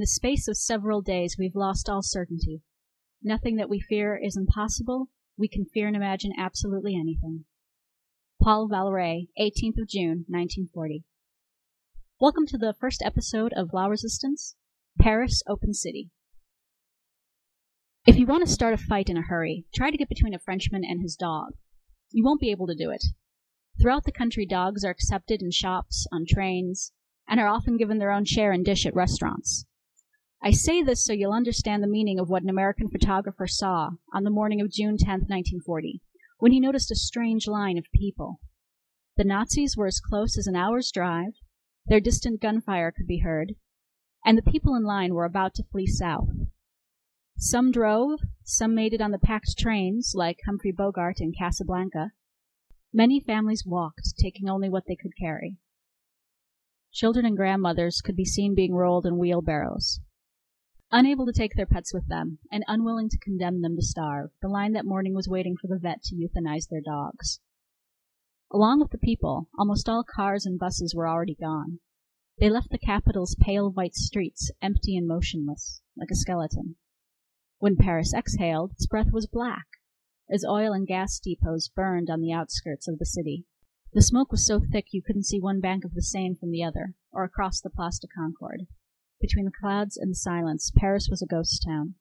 the space of several days we've lost all certainty. Nothing that we fear is impossible. We can fear and imagine absolutely anything. Paul Valery, 18th of June, 1940. Welcome to the first episode of La Resistance, Paris Open City. If you want to start a fight in a hurry, try to get between a Frenchman and his dog. You won't be able to do it. Throughout the country, dogs are accepted in shops, on trains, and are often given their own chair and dish at restaurants. I say this so you'll understand the meaning of what an American photographer saw on the morning of June 10, 1940, when he noticed a strange line of people. The Nazis were as close as an hour's drive, their distant gunfire could be heard, and the people in line were about to flee south. Some drove, some made it on the packed trains, like Humphrey Bogart in Casablanca. Many families walked, taking only what they could carry. Children and grandmothers could be seen being rolled in wheelbarrows. Unable to take their pets with them, and unwilling to condemn them to starve, the line that morning was waiting for the vet to euthanize their dogs. Along with the people, almost all cars and buses were already gone. They left the capital's pale white streets empty and motionless, like a skeleton. When Paris exhaled, its breath was black, as oil and gas depots burned on the outskirts of the city. The smoke was so thick you couldn't see one bank of the Seine from the other, or across the Place de Concorde. Between the clouds and the silence, Paris was a ghost town.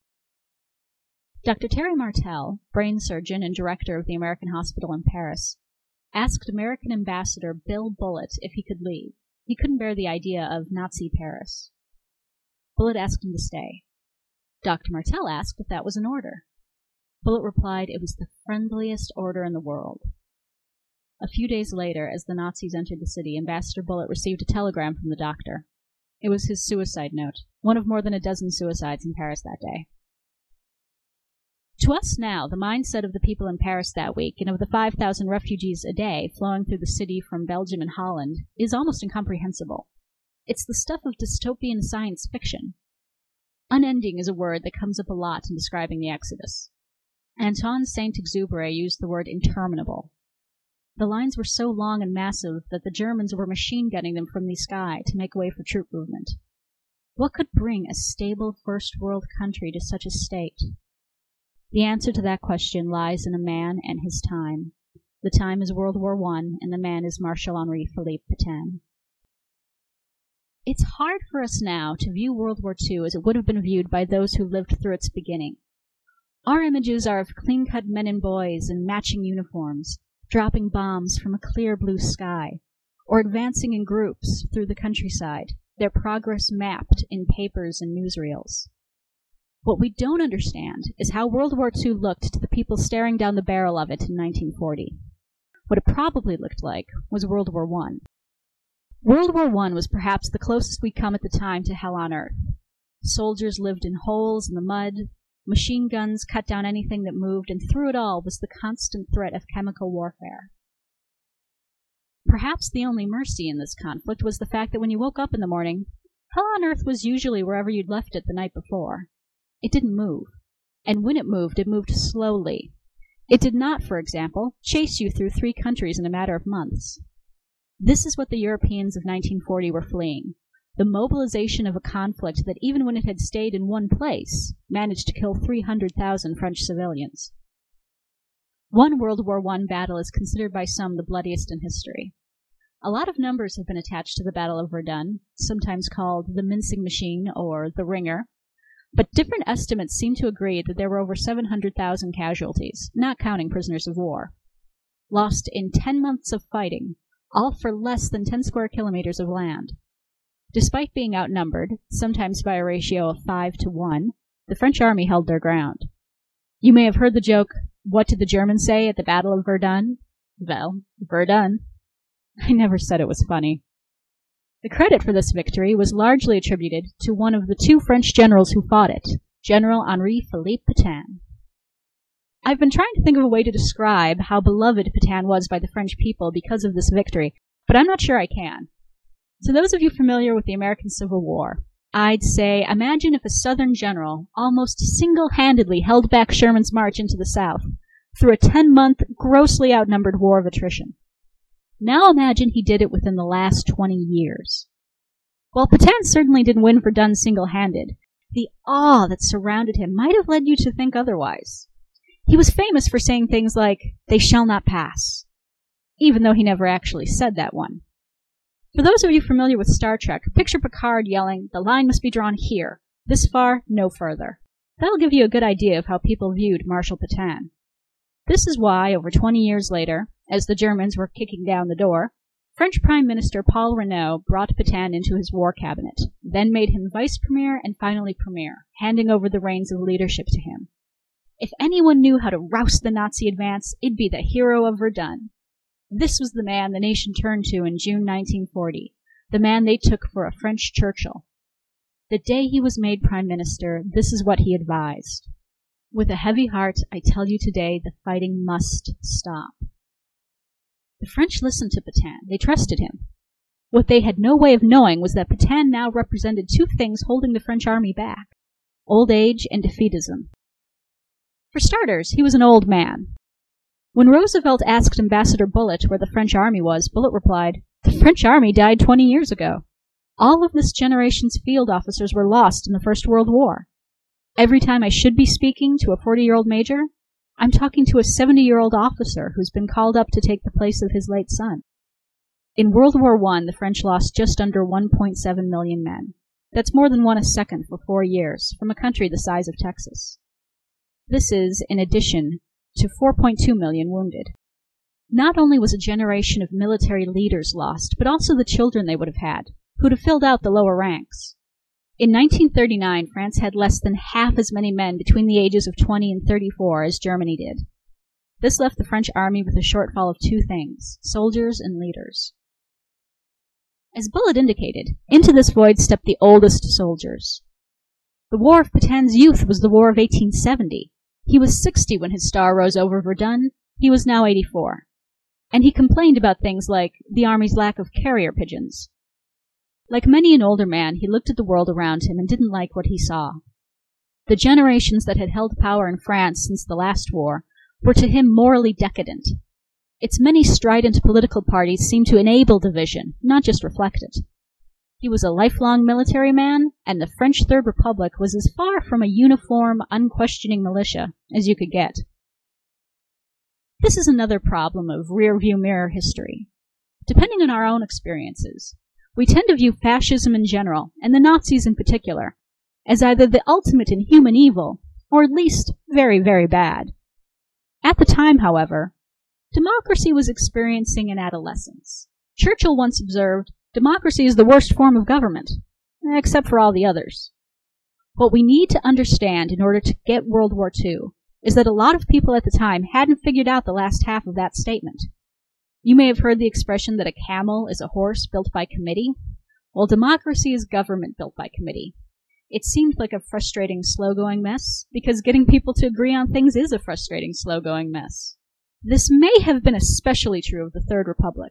Dr. Terry Martell, brain surgeon and director of the American Hospital in Paris, asked American Ambassador Bill Bullitt if he could leave. He couldn't bear the idea of Nazi Paris. Bullitt asked him to stay. Dr. Martell asked if that was an order. Bullitt replied it was the friendliest order in the world. A few days later, as the Nazis entered the city, Ambassador Bullitt received a telegram from the doctor. It was his suicide note, one of more than a dozen suicides in Paris that day. To us now, the mindset of the people in Paris that week, and of the 5,000 refugees a day flowing through the city from Belgium and Holland, is almost incomprehensible. It's the stuff of dystopian science fiction. Unending is a word that comes up a lot in describing the Exodus. Antoine Saint-Exupéry used the word interminable. The lines were so long and massive that the Germans were machine-gunning them from the sky to make way for troop movement. What could bring a stable first-world country to such a state? The answer to that question lies in a man and his time. The time is World War I, and the man is Marshal-Henri Philippe Pétain. It's hard for us now to view World War II as it would have been viewed by those who lived through its beginning. Our images are of clean-cut men and boys in matching uniforms, dropping bombs from a clear blue sky, or advancing in groups through the countryside, their progress mapped in papers and newsreels. What we don't understand is how World War II looked to the people staring down the barrel of it in 1940. What it probably looked like was World War I. World War I was perhaps the closest we'd come at the time to hell on earth. Soldiers lived in holes in the mud, machine guns cut down anything that moved, and through it all was the constant threat of chemical warfare. Perhaps the only mercy in this conflict was the fact that when you woke up in the morning, hell on earth was usually wherever you'd left it the night before. It didn't move, and when it moved slowly. It did not, for example, chase you through 3 countries in a matter of months. This is what the Europeans of 1940 were fleeing. The mobilization of a conflict that, even when it had stayed in one place, managed to kill 300,000 French civilians. One World War I battle is considered by some the bloodiest in history. A lot of numbers have been attached to the Battle of Verdun, sometimes called the Mincing Machine or the Ringer, but different estimates seem to agree that there were over 700,000 casualties, not counting prisoners of war, lost in 10 months of fighting, all for less than 10 square kilometers of land. Despite being outnumbered, sometimes by a ratio of 5 to 1, the French army held their ground. You may have heard the joke, "What did the Germans say at the Battle of Verdun?" Well, Verdun. I never said it was funny. The credit for this victory was largely attributed to one of the 2 French generals who fought it, General Henri Philippe Pétain. I've been trying to think of a way to describe how beloved Pétain was by the French people because of this victory, but I'm not sure I can. To those of you familiar with the American Civil War, I'd say imagine if a Southern general almost single-handedly held back Sherman's march into the South through a 10-month, grossly outnumbered war of attrition. Now imagine he did it within the last 20 years. While Pétain certainly didn't win Verdun single-handed, the awe that surrounded him might have led you to think otherwise. He was famous for saying things like, "They shall not pass," even though he never actually said that one. For those of you familiar with Star Trek, picture Picard yelling, "The line must be drawn here. This far, no further." That'll give you a good idea of how people viewed Marshal Pétain. This is why, over 20 years later, as the Germans were kicking down the door, French Prime Minister Paul Reynaud brought Pétain into his war cabinet, then made him vice premier and finally premier, handing over the reins of leadership to him. If anyone knew how to roust the Nazi advance, it'd be the hero of Verdun. This was the man the nation turned to in June 1940, the man they took for a French Churchill. The day he was made Prime Minister, this is what he advised. "With a heavy heart, I tell you today, the fighting must stop." The French listened to Pétain. They trusted him. What they had no way of knowing was that Pétain now represented two things holding the French army back: old age and defeatism. For starters, he was an old man. When Roosevelt asked Ambassador Bullitt where the French army was, Bullitt replied, "The French army died 20 years ago. All of this generation's field officers were lost in the First World War. Every time I should be speaking to a 40-year-old major, I'm talking to a 70-year-old officer who's been called up to take the place of his late son." In World War I, the French lost just under 1.7 million men. That's more than one a second for 4 years, from a country the size of Texas. This is, in addition to 4.2 million wounded. Not only was a generation of military leaders lost, but also the children they would have had, who'd have filled out the lower ranks. In 1939, France had less than half as many men between the ages of 20 and 34 as Germany did. This left the French army with a shortfall of two things: soldiers and leaders. As Bullitt indicated, into this void stepped the oldest soldiers. The War of Petain's youth was the War of 1870. He was 60 when his star rose over Verdun. He was now 84. And he complained about things like the army's lack of carrier pigeons. Like many an older man, he looked at the world around him and didn't like what he saw. The generations that had held power in France since the last war were to him morally decadent. Its many strident political parties seemed to enable division, not just reflect it. He was a lifelong military man, and the French Third Republic was as far from a uniform, unquestioning militia as you could get. This is another problem of rear-view mirror history. Depending on our own experiences, we tend to view fascism in general, and the Nazis in particular, as either the ultimate in human evil, or at least very, very bad. At the time, however, democracy was experiencing an adolescence. Churchill once observed, "Democracy is the worst form of government, except for all the others." What we need to understand in order to get World War II is that a lot of people at the time hadn't figured out the last half of that statement. You may have heard the expression that a camel is a horse built by committee. Well, democracy is government built by committee. It seemed like a frustrating, slow-going mess, because getting people to agree on things is a frustrating, slow-going mess. This may have been especially true of the Third Republic.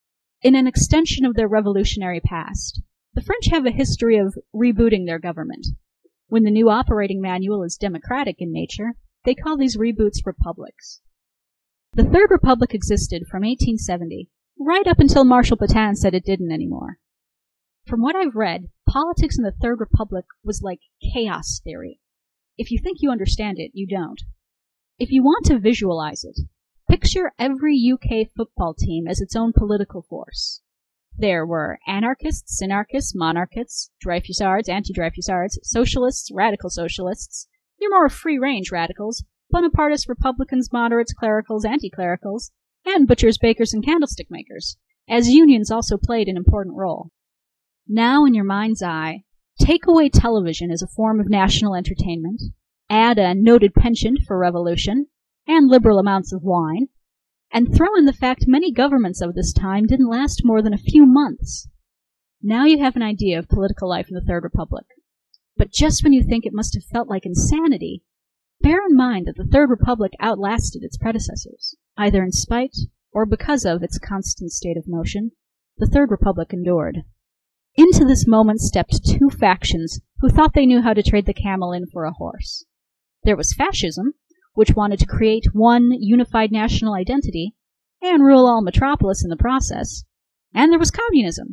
In an extension of their revolutionary past, the French have a history of rebooting their government. When the new operating manual is democratic in nature, they call these reboots republics. The Third Republic existed from 1870, right up until Marshal Pétain said it didn't anymore. From what I've read, politics in the Third Republic was like chaos theory. If you think you understand it, you don't. If you want to visualize it, picture every UK football team as its own political force. There were anarchists, synarchists, monarchists, Dreyfusards, anti-Dreyfusards, socialists, radical socialists, your more free-range radicals, Bonapartists, Republicans, moderates, clericals, anti-clericals, and butchers, bakers, and candlestick makers, as unions also played an important role. Now, in your mind's eye, take away television as a form of national entertainment, add a noted penchant for revolution, and liberal amounts of wine, and throw in the fact many governments of this time didn't last more than a few months. Now you have an idea of political life in the Third Republic. But just when you think it must have felt like insanity, bear in mind that the Third Republic outlasted its predecessors. Either in spite or because of its constant state of motion, the Third Republic endured. Into this moment stepped two factions who thought they knew how to trade the camel in for a horse. There was fascism, which wanted to create one unified national identity and rule all metropolis in the process. And there was communism,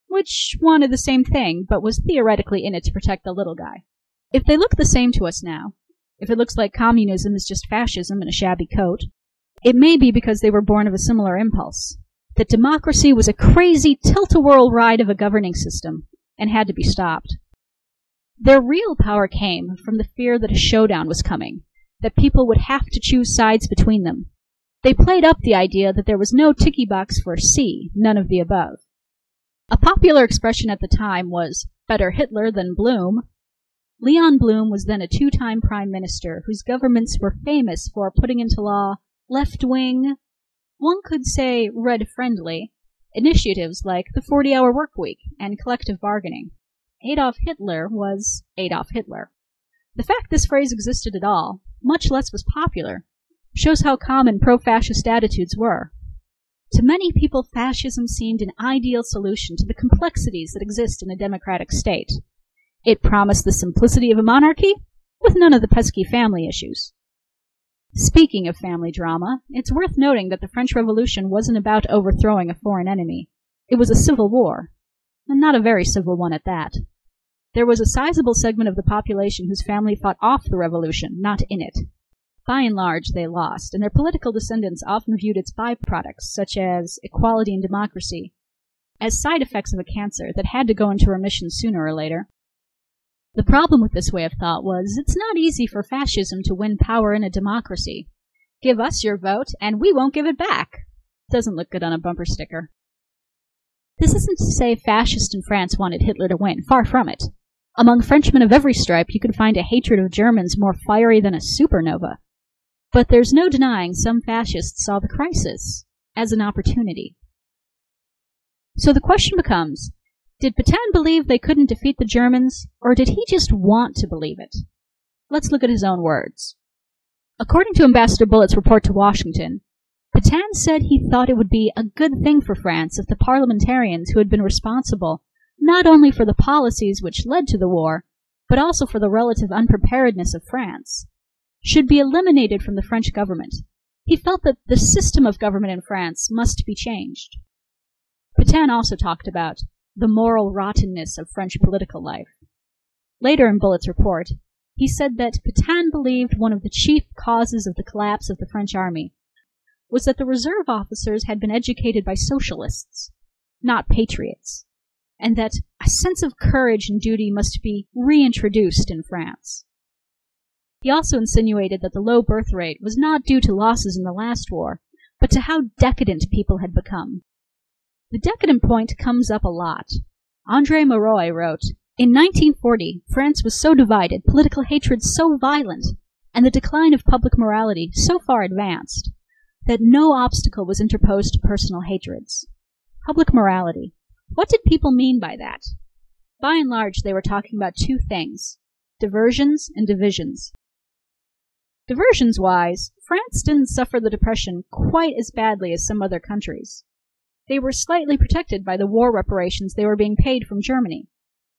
which wanted the same thing, but was theoretically in it to protect the little guy. If they look the same to us now, if it looks like communism is just fascism in a shabby coat, it may be because they were born of a similar impulse, that democracy was a crazy tilt-a-whirl ride of a governing system and had to be stopped. Their real power came from the fear that a showdown was coming, that people would have to choose sides between them. They played up the idea that there was no ticky box for C, none of the above. A popular expression at the time was, better Hitler than Blum. Leon Blum was then a two-time prime minister whose governments were famous for putting into law left-wing, one could say red-friendly, initiatives like the 40-hour work week and collective bargaining. Adolf Hitler was Adolf Hitler. The fact this phrase existed at all, much less was popular, shows how common pro-fascist attitudes were. To many people, fascism seemed an ideal solution to the complexities that exist in a democratic state. It promised the simplicity of a monarchy, with none of the pesky family issues. Speaking of family drama, it's worth noting that the French Revolution wasn't about overthrowing a foreign enemy. It was a civil war, and not a very civil one at that. There was a sizable segment of the population whose family fought off the revolution, not in it. By and large, they lost, and their political descendants often viewed its byproducts, such as equality and democracy, as side effects of a cancer that had to go into remission sooner or later. The problem with this way of thought was, it's not easy for fascism to win power in a democracy. Give us your vote, and we won't give it back. Doesn't look good on a bumper sticker. This isn't to say fascists in France wanted Hitler to win, far from it. Among Frenchmen of every stripe, you could find a hatred of Germans more fiery than a supernova. But there's no denying some fascists saw the crisis as an opportunity. So the question becomes, did Pétain believe they couldn't defeat the Germans, or did he just want to believe it? Let's look at his own words. According to Ambassador Bullitt's report to Washington, Pétain said he thought it would be a good thing for France if the parliamentarians who had been responsible not only for the policies which led to the war, but also for the relative unpreparedness of France, should be eliminated from the French government. He felt that the system of government in France must be changed. Pétain also talked about the moral rottenness of French political life. Later in Bullitt's report, he said that Pétain believed one of the chief causes of the collapse of the French army was that the reserve officers had been educated by socialists, not patriots, and that a sense of courage and duty must be reintroduced in France. He also insinuated that the low birth rate was not due to losses in the last war, but to how decadent people had become. The decadent point comes up a lot. André Malraux wrote, "In 1940, France was so divided, political hatred so violent, and the decline of public morality so far advanced, that no obstacle was interposed to personal hatreds." Public morality. What did people mean by that? By and large, they were talking about two things: diversions and divisions. Diversions-wise, France didn't suffer the Depression quite as badly as some other countries. They were slightly protected by the war reparations they were being paid from Germany.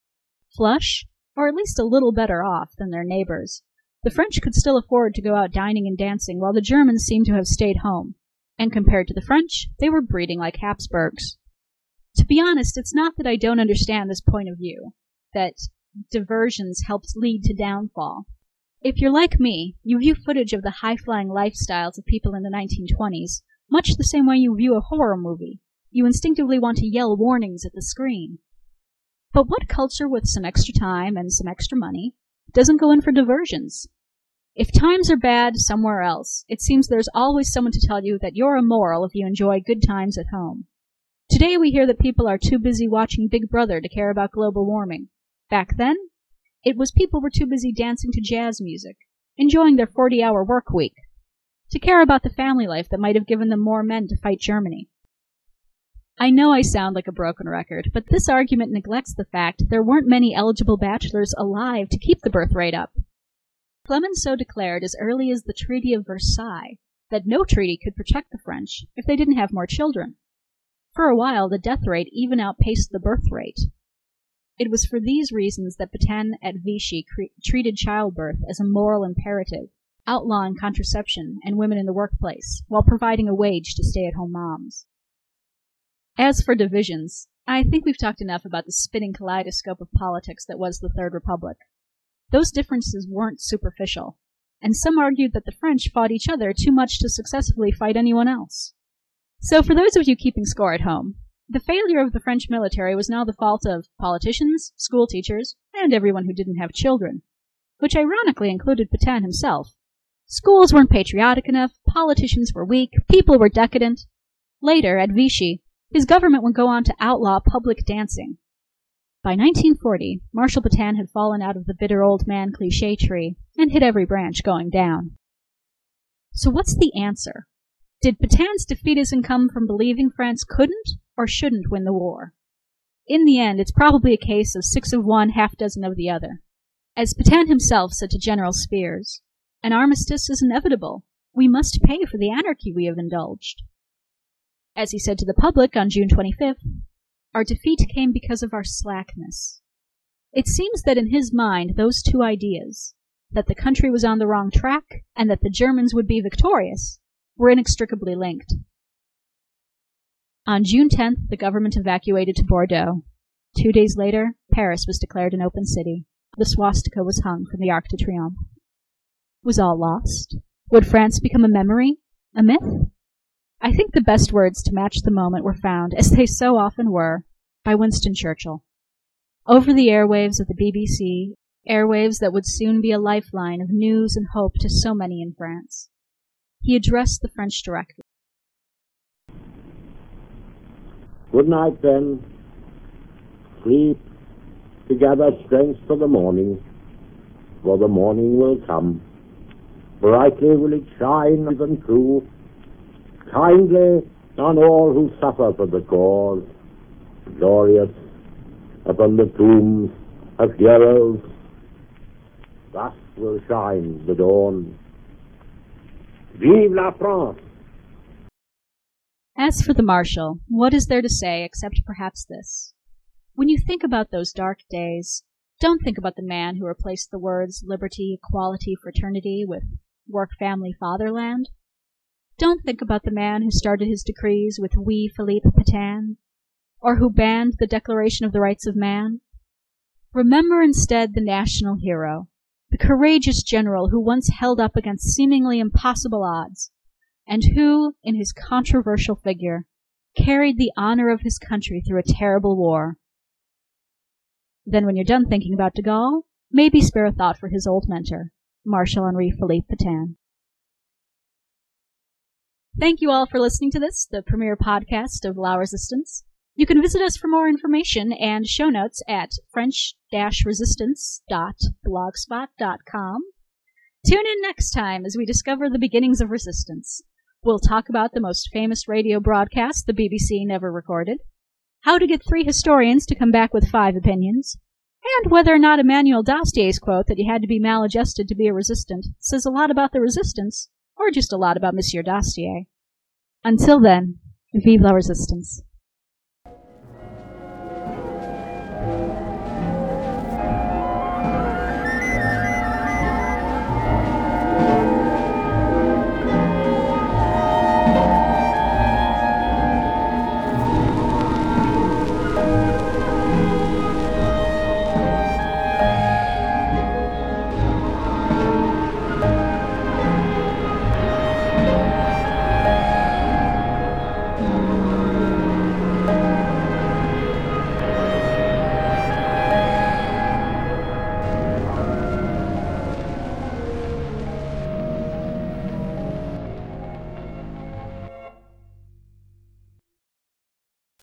Flush, or at least a little better off than their neighbors, the French could still afford to go out dining and dancing while the Germans seemed to have stayed home, and compared to the French, they were breeding like Habsburgs. To be honest, it's not that I don't understand this point of view, that diversions helped lead to downfall. If you're like me, you view footage of the high-flying lifestyles of people in the 1920s much the same way you view a horror movie. You instinctively want to yell warnings at the screen. But what culture with some extra time and some extra money doesn't go in for diversions? If times are bad somewhere else, it seems there's always someone to tell you that you're immoral if you enjoy good times at home. Today we hear that people are too busy watching Big Brother to care about global warming. Back then, it was people were too busy dancing to jazz music, enjoying their 40-hour work week, to care about the family life that might have given them more men to fight Germany. I know I sound like a broken record, but this argument neglects the fact there weren't many eligible bachelors alive to keep the birth rate up. Clemenceau declared as early as the Treaty of Versailles that no treaty could protect the French if they didn't have more children. For a while, the death rate even outpaced the birth rate. It was for these reasons that Pétain at Vichy treated childbirth as a moral imperative, outlawing contraception and women in the workplace, while providing a wage to stay-at-home moms. As for divisions, I think we've talked enough about the spinning kaleidoscope of politics that was the Third Republic. Those differences weren't superficial, and some argued that the French fought each other too much to successfully fight anyone else. So for those of you keeping score at home, the failure of the French military was now the fault of politicians, school teachers, and everyone who didn't have children, which ironically included Pétain himself. Schools weren't patriotic enough, politicians were weak, people were decadent. Later, at Vichy, his government would go on to outlaw public dancing. By 1940, Marshal Pétain had fallen out of the bitter old man cliché tree and hit every branch going down. So what's the answer? Did Pétain's defeatism come from believing France couldn't or shouldn't win the war? In the end, it's probably a case of 6 of one, half dozen of the other. As Pétain himself said to General Spears, "An armistice is inevitable. We must pay for the anarchy we have indulged." As he said to the public on June 25th, "Our defeat came because of our slackness." It seems that in his mind, those two ideas, that the country was on the wrong track and that the Germans would be victorious, were inextricably linked. On June 10th, the government evacuated to Bordeaux. 2 days later, Paris was declared an open city. The swastika was hung from the Arc de Triomphe. Was all lost? Would France become a memory? A myth? I think the best words to match the moment were found, as they so often were, by Winston Churchill. Over the airwaves of the BBC, airwaves that would soon be a lifeline of news and hope to so many in France, he addressed the French directly. Good night, then. Sleep to gather strength for the morning, for the morning will come. Brightly will it shine and true, kindly on all who suffer for the cause, glorious upon the tombs of heroes. Thus will shine the dawn. Vive la France! As for the Marshal, what is there to say except perhaps this? When you think about those dark days, don't think about the man who replaced the words liberty, equality, fraternity with work, family, fatherland. Don't think about the man who started his decrees with "We, Philippe Pétain," or who banned the Declaration of the Rights of Man. Remember instead the national hero, the courageous general who once held up against seemingly impossible odds, and who, in his controversial figure, carried the honor of his country through a terrible war. Then when you're done thinking about de Gaulle, maybe spare a thought for his old mentor, Marshal Henri Philippe Pétain. Thank you all for listening to this, the premiere podcast of La Resistance. You can visit us for more information and show notes at french-resistance.blogspot.com. Tune in next time as we discover the beginnings of resistance. We'll talk about the most famous radio broadcast the BBC never recorded, how to get 3 historians to come back with 5 opinions, and whether or not Emmanuel Dossier's quote that you had to be maladjusted to be a resistant says a lot about the resistance, or just a lot about Monsieur Dossier. Until then, vive la resistance.